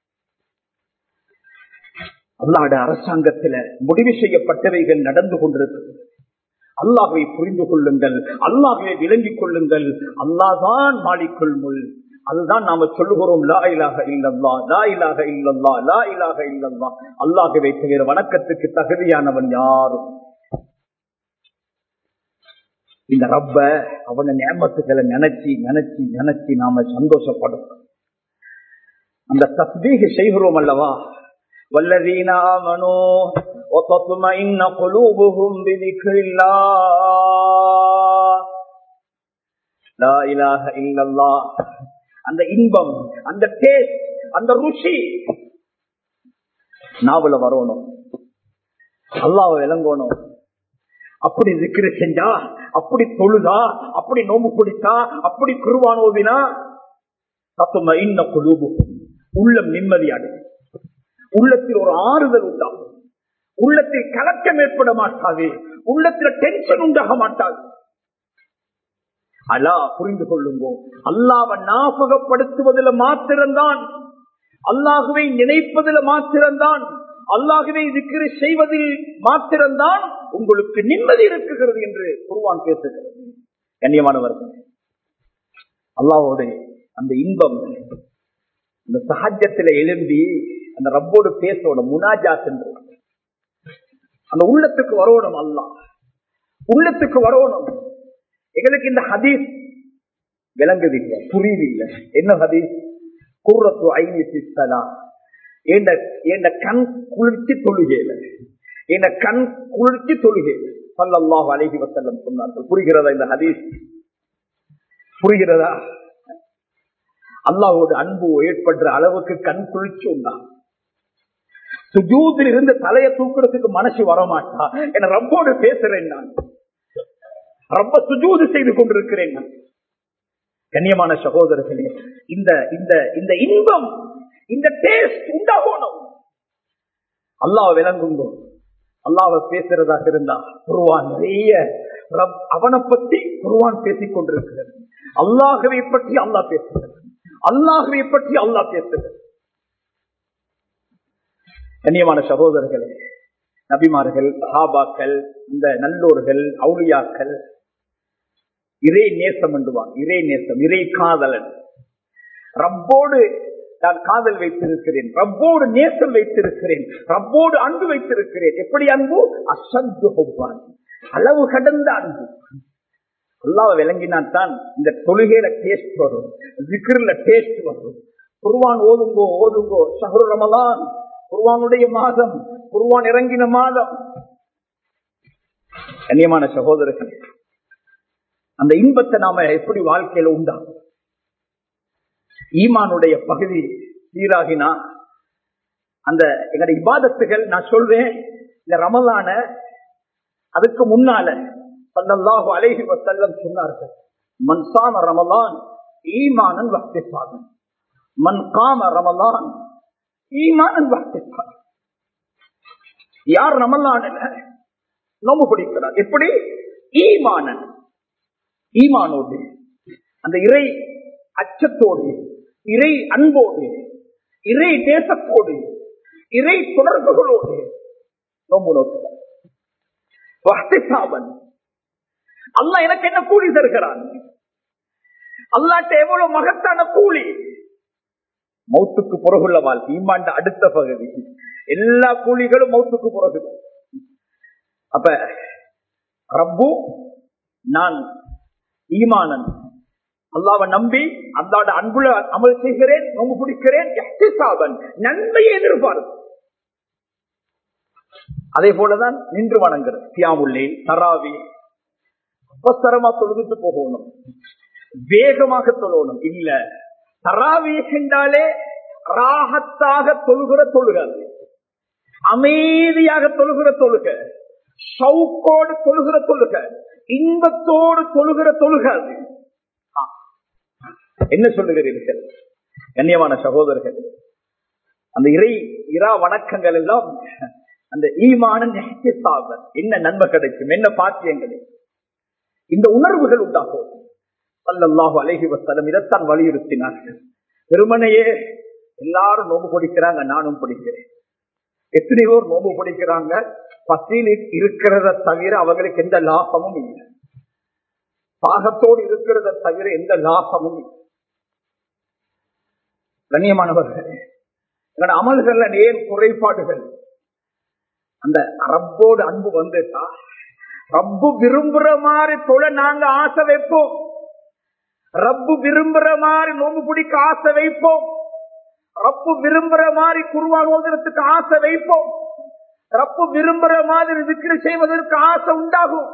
அல்லாஹ்வுடைய அரசாங்கத்தில் முடிவு செய்யப்பட்டவைகள் நடந்து கொண்டிருக்கிறது. அல்லாஹ்வை புரிந்து கொள்ளுங்கள், அல்லாஹ்வை விளங்கிக் கொள்ளுங்கள். அல்லாஹ்தான் மாலிக்குல் முல்க். அதுதான் நாம சொல்லுகிறோம், லா இலாஹ இல்லல்லாஹ், லா இலாஹ இல்லல்லாஹ், லா இலாஹ இல்லல்லாஹ். அல்லாஹ்வை தவிர வணக்கத்துக்கு தகுதியானவன் யாரும். இந்த ரப்ப, அவன நியமத்துக்களை நினைச்சு நினைச்சு நினைச்சு நாம சந்தோஷப்படும். அந்த தஸ்பீஹ் செய்கிறோம் அல்லவா, வல்லதீன ஆமனூ وَتَطْمَئِنُّ قُلُوبُهُمْ بِذِكْرِ اللَّهِ لَا إِلَهَ إِلَّا اللَّهِ. அந்த இன்பம், அந்த டேஸ்ட், அந்த ருசி நாவல வரணும், அல்லாஹ்வை விளங்கணும். அப்படி zikr செஞ்சா, அப்படி தொழுதா, அப்படி நோம்பு பிடிச்சா, அப்படி குர்ஆன் ஓதினா தத்மஇன்ன குலூபுஹும், உள்ளம் நிம்மதியடையும், உள்ளத்தில் ஒரு ஆறுதல் உண்டாகும், உள்ளத்தில் கலக்கம் ஏற்பட மாட்டாது, உள்ளத்தில் டென்ஷன் உண்டாக மாட்டாது. அல்லாஹ் புரிந்து கொள்ளுங்கோ, அல்லாஹ்வை ஞாபகப்படுத்துவதில் மாத்திரம்தான், அல்லாஹ்வை நினைப்பதில் மாத்திரம்தான், அல்லாஹ்வை zikr செய்வதில் மாத்திரம்தான் உங்களுக்கு நிம்மதி இருக்குகிறது என்று குர்ஆன் பேசுகிறது. கண்ணியமானவர்கள், அல்லாஹ்வோட அந்த இன்பம், அந்த சஹஜத்தில் எழும்பி அந்த ரப்போடு பேசோட முனாஜாத் என்று அந்த உள்ளத்துக்கு வரணும். அல்லாஹ் உள்ளத்துக்கு வரணும். எங்களுக்கு இந்த ஹதீஸ் விளங்குது இல்லை, புரியுது இல்லை. என்ன ஹதீஸ்? குர்ரத்து ஐனி ஃபிஸ்ஸலா, என்ற கண் குளிர்ச்சி தொழுகையில, என்ற கண் குளிர்ச்சி தொழுகையில ஸல்லல்லாஹு அலைஹி வஸல்லம் சொன்னார்கள். புரிகிறதா இந்த ஹதீஸ்? புரிகிறதா? அல்லாஹ்வோட அன்பு ஏற்படுற அளவுக்கு கண் குளிர்ச்சி உண்டாகும். சுஜூதில் இருந்து தலையை தூக்குறதுக்கு மனசு வரமாட்டா. என ரப்போடு பேசுறேன், நான் ரப்ப சுஜூது செய்து கொண்டிருக்கிறேன். நான் கண்ணியமான சகோதரர்களே, இந்த இந்த இந்த இன்பம், இந்த டேஸ்ட் உண்டாகணும். அல்லாஹ் விளங்குங்கோ. அல்லாஹ் பேசுறதாக இருந்தா குர்ஆன் நிறைய அவனை பற்றி குர்ஆன் பேசிக் கொண்டிருக்கிறது. அல்லாஹ்வை பற்றி அல்லாஹ் பேசுகிறது, அல்லாஹ்வை பற்றி அல்லாஹ் பேசுகிறது. கண்ணியமான சகோதரர்களே, நபிமார்கள், சஹாபாக்கள், இந்த நல்லோர்கள், அவுலியாக்கள் இறை நேசம் என்றுவான். இறை நேசம், இறை காதலன். ரப்போடு நான் காதல் வைத்திருக்கிறேன், ரப்போடு நேசம் வைத்திருக்கிறேன், ரப்போடு அன்பு வைத்திருக்கிறேன். எப்படி அன்பு? அசத்து ஹுப்பான், அளவு கடந்த அன்பு. அல்லாஹ் விளங்கினான் தான் இந்த தொழுகையில டேஸ்ட் வரும், zikr-ல டேஸ்ட் வரும். குர்ஆன் ஓதுங்கோ ஓதுங்கோ. ஷஹ்ரு ரமலான், குர்ஆனுடைய மாதம், குர்ஆன் இறங்கின மாதம். கண்ணியமான சகோதரர்கள், அந்த இன்பத்தை நாம எப்படி வாழ்க்கையில உண்டாகும்? ஈமானுடைய பகுதி சீராகினா அந்த எங்களுடைய இபாதத்துகள், நான் சொல்றேன் இந்த ரமலான அதுக்கு முன்னால ஸல்லல்லாஹு அலைஹி வஸல்லம் சொன்னார்கள், மன் ஸாம ரமலான் ஈமானன் வஹ்திஸாபன், மன் காம ரமலான் ஈமானன் வஹ்திஸாபன். யார் ரமலானில் நோம்பு பிடிக்கிறார், எப்படி? ஈமானன், ஈமானோடு, அந்த இறை அச்சத்தோடு, இறை அன்போடு, இறை தேசத்தோடு, இறை தொடர்புகளோடு நோம்பு நோக்கிறார். அல்லாஹ் எனக்கு என்ன கூலி தருகிறான்? அல்லாஹ்ட்ட எவ்வளவு மகத்தான கூலி! மௌத்துக்கு பிறகுள்ள வாழ்க்கை, ஈமான் அடுத்த பகுதி. எல்லா கூலிகளும் மௌத்துக்கு பிறகு. அப்ப ரப்பு நான் ஈமானன், அல்லாஹ்வை நம்பி அல்லாஹ்வுடைய அன்புல அமல் செய்கிறேன், நோன்பு பிடிக்கிறேன், இஹ்திசாபன் நன்மையை எதிர்பார்ப்பு. அதே போலதான் நின்று வணங்குறது, கியாமுல் லைல், தராவி அவசரமா தொழுதுட்டு போகணும், வேகமாக தொழணும் இல்ல. தராவி என்றாலே ராகத்தாக தொழுகிற தொழுகாது, அமைதியாக தொழுகிற தொழுக, சவுக்கோடு தொழுகிற தொழுக, இன்பத்தோடு தொழுகிற தொழுகாது. என்ன சொல்லுகிறீர்கள் கண்ணியமான சகோதரர்கள்? அந்த இறை இரா வணக்கங்கள் எல்லாம் அந்த ஈமான என்ன நன்மை கிடைக்கும், என்ன பாக்கியங்கள், இந்த உணர்வுகள் உண்டாகும். ஸல்லல்லாஹு அலைஹி வஸல்லம் இதைத்தான் வலியுறுத்தினார்கள். வெறுமனையே எல்லாரும் நோம்பு பிடிக்கிறாங்க, நானும் பிடிக்கிறேன். எத்தனையோ நோம்பு பிடிக்கிறாங்க, பசியில் இருக்கிறத தவிர அவங்களுக்கு எந்த லாபமும் இல்லை, பாகத்தோடு இருக்கிறத தவிர எந்த லாபமும் இல்லை. கண்ணியமானவர்கள், எங்களோட அமல்கள்ல நேர் குறைபாடுகள். அந்த ரப்போடு அன்பு வந்துட்டா ரப்பு விரும்புற மாதிரி தொலை நாங்க ஆசை வைப்போம், ரப்பு விரும்புற மாதிரி நோம்பு பிடிக்க ஆசை வைப்போம், ரப்பு விரும்புற மாதிரி குர்ஆன் ஓதுறதுக்கு ஆசை வைப்போம், ரப்பு விரும்புற மாதிரி விக்ரி செய்வதற்கு ஆசை உண்டாகும்.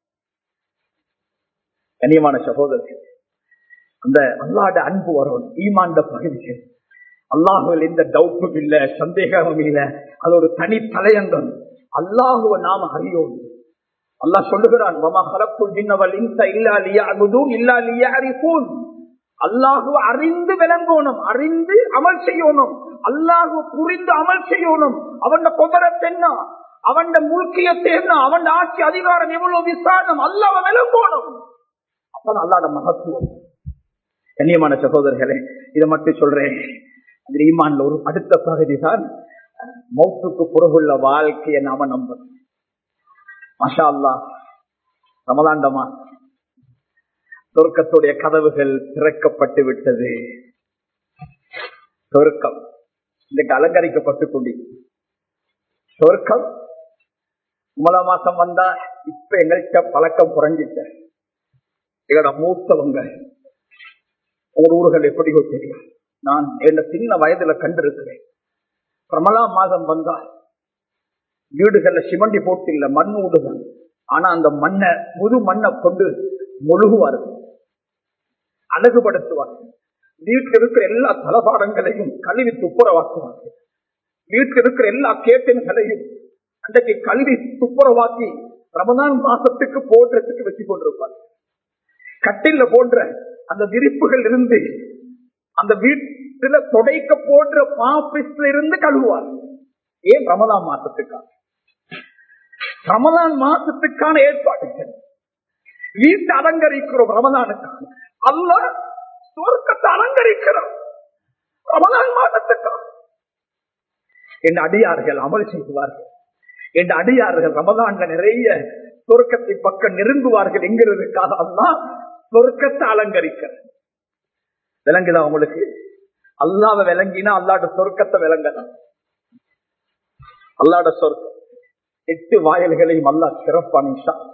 கண்ணியமான சகோதரர்கள், அந்த அல்லாஹ்வுடைய அன்பு வரும் ஈமான்ட பகுதிகள். அல்லாஹுவில் எந்த டவுட்டும் இல்ல, சந்தேகமும் இல்ல, அது ஒரு தனி தலையங்கம். அல்லாஹுவை நாம அறியோம். அல்லாஹ் சொல்லுகிறான், அல்லாஹு அறிந்து விளங்கணும், அறிந்து அமல் செய்யணும், அல்லாஹு புரிந்து அமல் செய்யணும். அவன் கொபரத் என்ன, அவன் முழுக்கியத்தை என்ன, அவன் ஆட்சி அதிகாரம் எவ்வளவு விசாரணம், அல்லாஹ் விளங்கணும். அப்பதான் அல்லாஹ்வுடைய மகத்துவம். கண்ணியமான சகோதரர்களே, இதை மட்டும் சொல்றேன். அந்த ஈமான்ல ஒரு அடுத்த பகுதி தான் மௌத்துக்கு பிறகுள்ள வாழ்க்கையை நாம நம்பணும். மாஷா அல்லாஹ், ரமலாண்டமா சொர்க்கத்துடைய கதவுகள் திறக்கப்பட்டு விட்டது. சொர்க்கம் இன்றைக்கு அலங்கரிக்கப்பட்டுக் கொண்டு சொர்க்கம் முதல மாசம் வந்தா இப்ப எங்கள்கிட்ட பழக்கம் குறைஞ்சிட்ட. எங்களோட மூத்தவங்க ஒரு ஊர்கள் எப்படியோ தெரியும், நான் என்ன சின்ன வயதுல கண்டிருக்கிறேன். ரமலா மாதம் வந்தா வீடுகள்ல சிமண்டி போட்டு இல்ல, மண் ஊடுதான். ஆனா அந்த மண்ணை முழு மண்ணை கொண்டு மொழுகுவார்கள், அழகுபடுத்துவார்கள். வீட்டில் இருக்கிற எல்லா தளபாடங்களையும் கழுவி துப்புரவாக்குவார்கள். வீட்டில் இருக்கிற எல்லா கேட்டன்களையும் அன்றைக்கு கல்வி துப்புரவாக்கி ரமதான் மாசத்துக்கு போடுறதுக்கு வச்சு கொண்டிருப்பார்கள். கட்டில போன்ற அந்த விரிப்புகள் இருந்து அந்த வீட்டுல தொடைக்க போன்ற பாப்பிஸ்ல இருந்து கழுவுவார். ஏன்? ரமதான் மாசத்துக்கான ரமதான் மாசத்துக்கான ஏற்பாடுகள். வீட்டை அலங்கரிக்கிறோம் ரமதானுக்கான, அல்லாஹ் சொர்க்கத்தை அலங்கரிக்கிறோம் ரமதான் மாசத்துக்கான. என் அடியார்கள் அமல் செய்வார்கள், என் அடியார்கள் ரமதான்ல நிறைய சொர்க்கத்தை பக்கம் நெருங்குவார்கள் என்கிறதுக்காக அல்லாஹ் சொர்க்கத்தை அலங்கரிக்கிறார். விளங்குதா உங்களுக்கு? அல்லாஹ்வை விளங்கினா அல்லாஹ்வுடைய சொர்க்கத்தை விளங்கலாம். அல்லாஹ்வுடைய சொர்க்கம் எட்டு வாயில்களையும் அல்லாஹ் சிறப்பான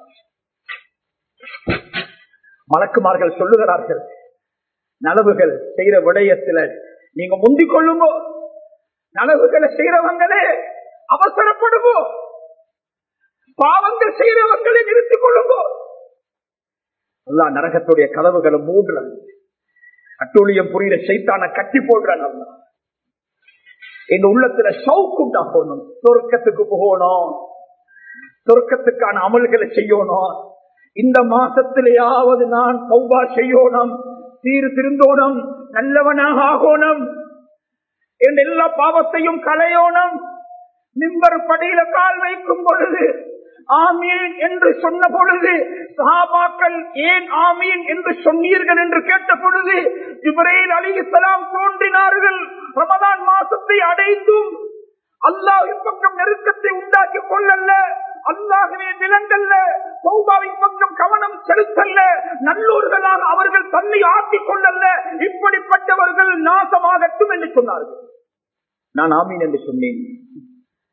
மலக்குமார்கள் சொல்லுகிறார்கள், நலவுகள் செய்யற விடயத்துல நீங்க முந்திக் கொள்ளுங்கோ, நலவுகளை செய்யறவங்களே அவசரப்படுங்கோ, பாவங்கள் செய்யறவங்களை நிறுத்திக் கொள்ளுங்கோ. அல்லாஹ் நரகத்துடைய கதவுகளை மூடுறான், அட்டூழியம் புரியுற சைத்தான கட்டி போடுறான். அல்லாஹ் எங்க உள்ளத்துல சவுக்குண்டா போகணும், சொர்க்கத்துக்கு போகணும், சொர்க்கத்துக்கான அமல்களை செய்யணும். இந்த மாசத்திலேயாவது நான் தௌபா செய்யணும், சீர் திருந்தோணும், நல்லவனாக ஆகணும், என் எல்லா பாவத்தையும் களையோணும். மிம்பர் படியில கால் வைக்கும் பொழுது ஆமீன் என்று சொன்ன பொழுது சஹாபாக்கள் ஏன் ஆமீன் என்று சொன்னீர்கள் என்று கேட்ட பொழுது ஜிப்ரீல் அலைஹிஸ்ஸலாம் தோன்றினார்கள். ரமதான் மாசத்தை அடைந்தும் அல்லாஹ்வின் பக்கம் நெருக்கத்தை உண்டாக்கி கொள்ளல்ல, அல்லாஹ்வே விலங்கல்ல, தௌபாவின் பக்கம் கவனம் செலுத்தல்ல, நல்லோர்களாக அவர்கள் தன்னை ஆக்கிக் கொள்ளல்ல, இப்படிப்பட்டவர்கள் நாசமாகட்டும் என்று சொன்னார்கள். நான் ஆமீன் என்று சொன்னேன்.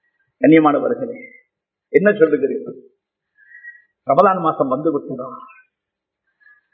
கண்ணியமானவர்களே, என்ன சொல்லுகிறீர்கள்? ரமலான் மாசம் வந்து விட்டதா?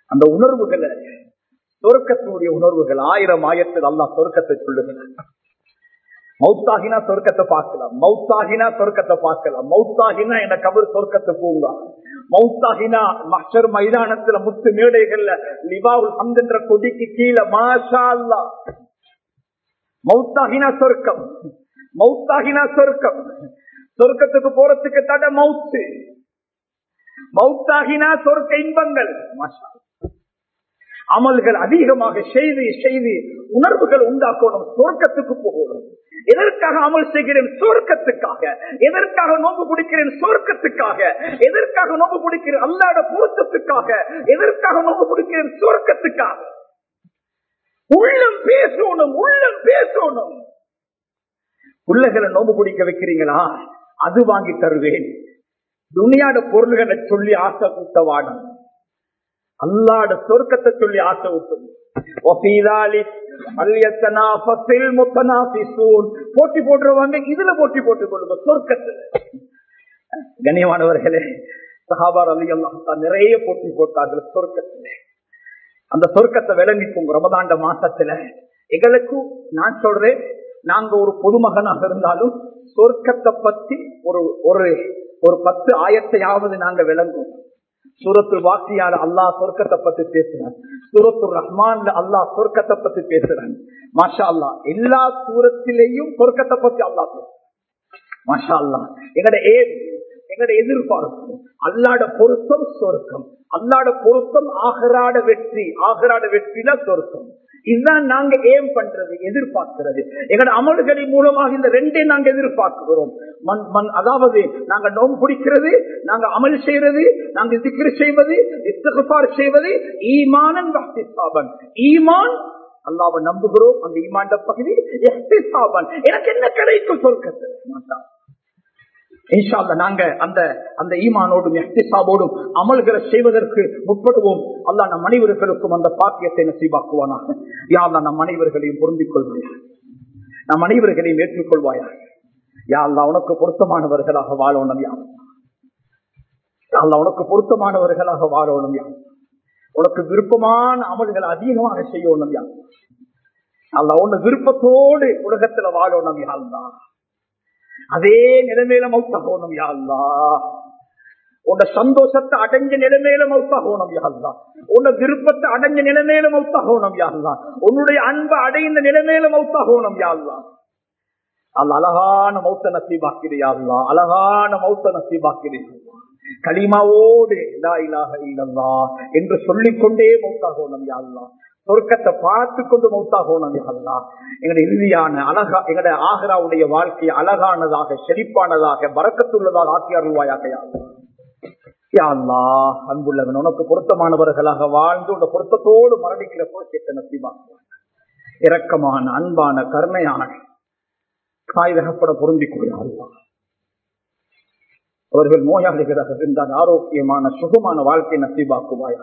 அந்த உணர்வுகளை, சொர்க்கத்தினுடைய உணர்வுகள் ஆயிரம் ஆயிரத்தில் அல்லாஹ் சொர்க்கத்தை சொல்லுகிறார். மௌத்தாகினா சொர்க்கத்தை பார்க்கலாம், மௌத்தாகினா சொர்க்கத்தை பார்க்கலாம், மௌத்தாகினா என கபர் சொர்க்கத்தை பூங்கா, மௌத்தாகினா மஹ்ஷர் மைதானத்துல முத்து மேடைகள்ல லிவாவுல் ஹம்த் என்ற கொடிக்கு கீழே மாஷா அல்லாஹ். மௌத்தாகினா சொர்க்கம், மௌத்தாகினா சொர்க்கம். சொர்க்கத்துக்கு போறதுக்கு தட மௌத்து, மௌத்தாகினா சொர்க்க இன்பங்கள். மாஷா அமல்கள் அதிகமாக செய்து செய்து உணர்வுகள் உண்டாக்கணும், சொர்க்கத்துக்கு போகணும். எதற்காக அமல் செய்கிறேன்? சொர்க்கத்துக்காக. எதற்காக நோம்பு பிடிக்கிறேன்? சொர்க்கத்துக்காக. எதற்காக நோம்பு பிடிக்கிறேன்? அல்லாஹ்வுடைய பொருத்தத்துக்காக. எதற்காக நோம்பு பிடிக்கிறேன்? சொர்க்கத்துக்காக. உள்ளம் பேசணும், உள்ளம் பேசணும். பிள்ளைகளை நோம்பு பிடிக்க வைக்கிறீங்களா? அது வாங்கி தருவேன். துனியாட பொருள்களை சொல்லி ஆசை கூட்டவாடும், அல்லாஹ்வுடைய சொர்க்கத்தை சொல்லி ஆசை ஊட்டும். போட்டி போடுறவங்க இதுல போட்டி போட்டுக் கொள்ளுங்க சொர்க்கத்தில். கண்ணியமானவர்களே, சஹாபா ரலியல்லாஹு அன்ஹு நிறைய போட்டி போட்டார்கள் சொர்க்கத்தில். அந்த சொர்க்கத்தை விளங்கிக்கும் ரமதான்ட மாசத்துல. எங்களுக்கு நான் சொல்றேன், நாங்க ஒரு பொதுமகனாக இருந்தாலும் சொர்க்கத்தை பத்தி ஒரு ஒரு பத்து ஆயத்தையாவது நாங்க விளங்குவோம். சூரத்துல் வாக்கியால அல்லாஹ் சொர்க்கத்தை பத்தி பேசுறான், சூரத்துல் ரஹ்மான்ல அல்லாஹ் சொர்க்கத்தை பத்தி பேசுறான். மாஷா அல்லாஹ் எல்லா சூரத்திலேயும் சொர்க்கத்தை பத்தி அல்லாஹ் பேசுறான். மாஷா அல்லாஹ் எங்கட ஏன் எங்கட எதிர்பார்ப்பு அல்லாட பொருத்தம் சொர்க்கம், அல்லாட பொருத்தம் ஆகராட வெற்றி, ஆகராட வெற்றில சொர்க்கம். இதுதான் நாங்க ஏம் பண்றது, எதிர்பார்க்கிறது. எங்கட அமல்களின் மூலமாக இந்த ரெண்டே நாங்க எதிர்பார்க்கிறோம். அதாவது நாங்க நோம்பு பிடிக்கிறது, நாங்க அமல் செய்யறது, நாங்க திக்ர் செய்வது, இஸ்திக்ஃபார் செய்வது, ஈமானன் வஹ்திசாபன். ஈமான் அல்லாஹ்வை நம்புகிறோம், அந்த ஈமான்ட பகுதி இஹ்திசாபன். எனக்கு என்ன கிடைக்கும் சொர்க்கத்தில்? இன்ஷா அல்லாஹ் நாங்க அந்த அந்த ஈமானோடும் இஹ்திசாபோடும் அமல்களை செய்வதற்கு முற்படுவோம். அல்லாஹ் நம் அனைவர்களுக்கும் அந்த பாக்கியத்தை நசீபாக்குவானாக. யா அல்லாஹ் நம் அனைவர்களையும் பொருந்திக் கொள்வாயா, நம் அனைவர்களையும் ஏற்றுக்கொள்வாயா. யா அல்லாஹ் உனக்கு பொருத்தமானவர்களாக வாழணும். யா அல்லாஹ் உனக்கு பொருத்தமானவர்களாக வாழணும். யா உனக்கு விருப்பமான அமல்களை அதிகமாக செய்யணும். யா அல்லாஹ் உன்னை விருப்பத்தோடு உலகத்துல வாழணும். யா அல்லாஹ் அதே நிலைமையில மௌத்தாகணும். யா அல்லாஹ் உன்னை சந்தோஷத்தை அடைஞ்ச நிலைமையில மௌத்தாகணும். யா அல்லாஹ் உன்னை விருப்பத்தை அடைஞ்ச நிலைமையில மௌத்தாகணும். யா அல்லாஹ் உன்னுடைய அன்பை அடைந்த நிலைமையில மௌத்தாகணும். யா அல்லாஹ் அல்லாஹ் அழகான மௌத்த நசீபாக்கிடு. யா அல்லாஹ் அழகான மௌத்த நசீபாக்கிடு. கலிமாவோடு லா இலாஹ இல்லல்லாஹ் என்று சொல்லிக்கொண்டே மௌத்தாகணும். யா அல்லாஹ் சொர்க்கத்தை பார்த்து கொண்டு மௌத்தாகணும். யா அல்லாஹ் எங்களுடைய இறுதியான அழகா எங்களுடைய ஆகிராவுடைய வாழ்க்கையை அழகானதாக, செழிப்பானதாக, பரக்கத்துள்ளதாக ஆக்கி அருள்வாயாக. யா அல்லாஹ் யா அல்லாஹ் அன்புள்ளவன் உனக்கு பொருத்தமானவர்களாக வாழ்ந்து உன்னை பொருத்தத்தோடு மரணிக்கிற போக்கத்தை நசீபாக்குவான். இரக்கமான, அன்பான, கருணையான தாய் தகப்பட பொருந்திக் கொள்ள அல்லாஹ் அவர்கள் நோயாளிகளாக இருந்தால் ஆரோக்கியமான சுகமான வாழ்க்கை நசீபாக்குவாயா.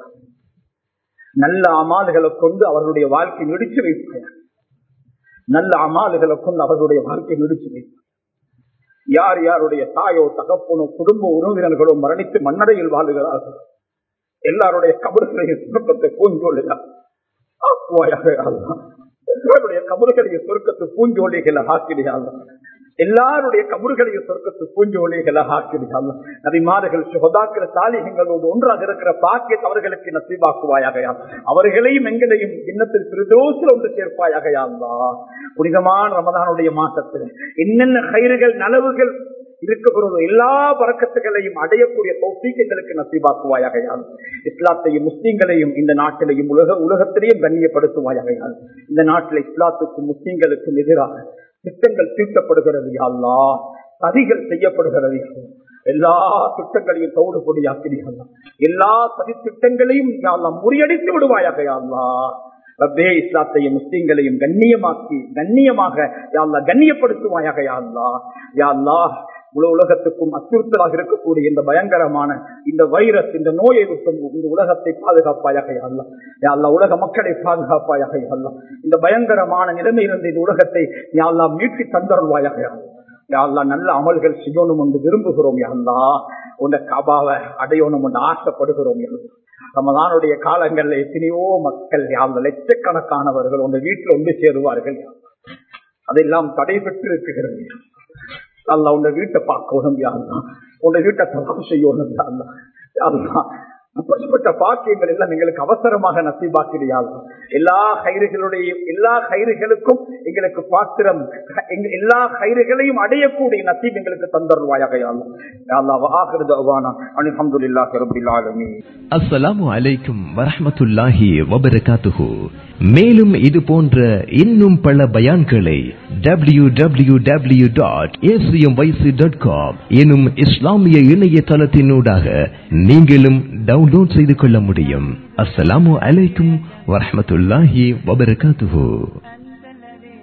நல்ல அமால்களை கொண்டு அவர்களுடைய வாழ்க்கை நடிச்சு வைப்பாயா. நல்ல அமால்களை கொண்டு அவர்களுடைய வாழ்க்கை நடிச்சு வைப்பார். யார் யாருடைய தாயோ தகப்பனோ குடும்ப உறவினர்களோ மரணித்து மன்னரையில் வாழுகிறார்கள் எல்லாருடைய கபறுகளையும் சுருக்கத்தை பூஞ்சோலையா ஆக்குவாயாக. எல்லாருடைய கபறுகளையும் சுருக்கத்து பூஞ்சோலைகளை ஆக்கிடுகிறாங்க. எல்லாருடைய கபறுகளையும் சொர்க்கத்து பூஞ்சோலைகளாக ஆக்கிடுகிறாங்க. நபிமார்கள், சுஹதாக்கள், சாலிஹீன்களோடு ஒன்றாக இருக்கிற பாக்கியத்தை அவர்களுக்கு நசீபாக்குவாயாக. அவர்களையும் எங்களையும் இன்னத்தில் பிரதோஷில் ஒன்று சேர்ப்பாயாக. அல்லாஹ் புனிதமான ரமதானுடைய மாசத்தில் என்னென்ன கயிறுகள் நலவுகள் இருக்கிறதோ எல்லா பரக்கத்துகளையும் அடையக்கூடிய தௌஃபீக் எங்களுக்கு நசீபாக்குவாயாக. இஸ்லாத்தையும் முஸ்லீம்களையும் இந்த நாட்டிலையும் உலக உலகத்திலேயும் கண்ணியப்படுத்துவாயாக. இந்த நாட்டில் இஸ்லாத்துக்கும் முஸ்லீம்களுக்கும் எதிராக திட்டங்கள் தீட்டப்படுகிறது. யா அல்லாஹ் சதிகள் செய்யப்படுகிறது. எல்லா திட்டங்களையும் தோடு பொடியாக்கிறீர்கள். எல்லா சதி திட்டங்களையும் யா அல்லாஹ் முறியடித்து விடுவாயாக. யா அல்லாஹ் ரப்பே இஸ்லாத்தையும் முஸ்லீம்களையும் கண்ணியமாக்கி கண்ணியமாக யா அல்லாஹ் கண்ணியப்படுத்துவாயாக. யா அல்லாஹ் யா அல்லாஹ் முழு உலகத்துக்கும் அச்சுறுத்தலாக இருக்கக்கூடிய இந்த பயங்கரமான இந்த வைரஸ், இந்த நோயை விட்டும் இந்த உலகத்தை பாதுகாப்பாயாக. யா அல்லாஹ் யா அல்லாஹ் உலக மக்களை பாதுகாப்பாயாக. யா அல்லாஹ் இந்த பயங்கரமான நிலைமையிலிருந்து இந்த உலகத்தை யா அல்லாஹ் மீட்சி தந்தருள்வாயாக. யா அல்லாஹ் நல்ல அமல்கள் செய்யணும் என்று விரும்புகிறோம். யா அல்லாஹ் உன்னை காபாவை அடையணும் என்று ஆசைப்படுகிறோம். யா அல்லாஹ் ரமதானுடைய காலங்கள்ல எத்தனையோ மக்கள் யாழ்லா லட்சக்கணக்கானவர்கள் உங்க வீட்டில் ஒன்று சேருவார்கள். அதெல்லாம் தடை பெற்று இருக்குகிறது. அல்லா உங்க வீட்டை பார்க்கணும் யாழ்லா, உங்க வீட்டை தலாப் செய்யணும் யாழ்லா. யாழ்லா அப்படிப்பட்ட பாக்கியங்கள் எல்லாம் எங்களுக்கு அவசரமாக நசீபாக்கிறியால் எல்லா கயிறுகளுடைய எல்லா கயிறுகளுக்கும் எங்களுக்கு பாத்திரம் எல்லா கயிறுகளையும் அடையக்கூடிய நசீப் எங்களுக்கு தந்தருவாயாக. அஸ்ஸலாமு அலைக்கும் வரஹ்மத்துல்லாஹி வபரகாத்துஹு. மேலும் இது போன்ற இன்னும் பல பயான்களை W W W dot A C M Y C dot com எனும் இஸ்லாமிய இணையதளத்தினூடாக நீங்களும் டவுன்லோட் செய்து கொள்ள முடியும். அஸ்ஸலாமு அலைக்கும் வரஹ்மத்துல்லாஹி வபரகாத்துஹு.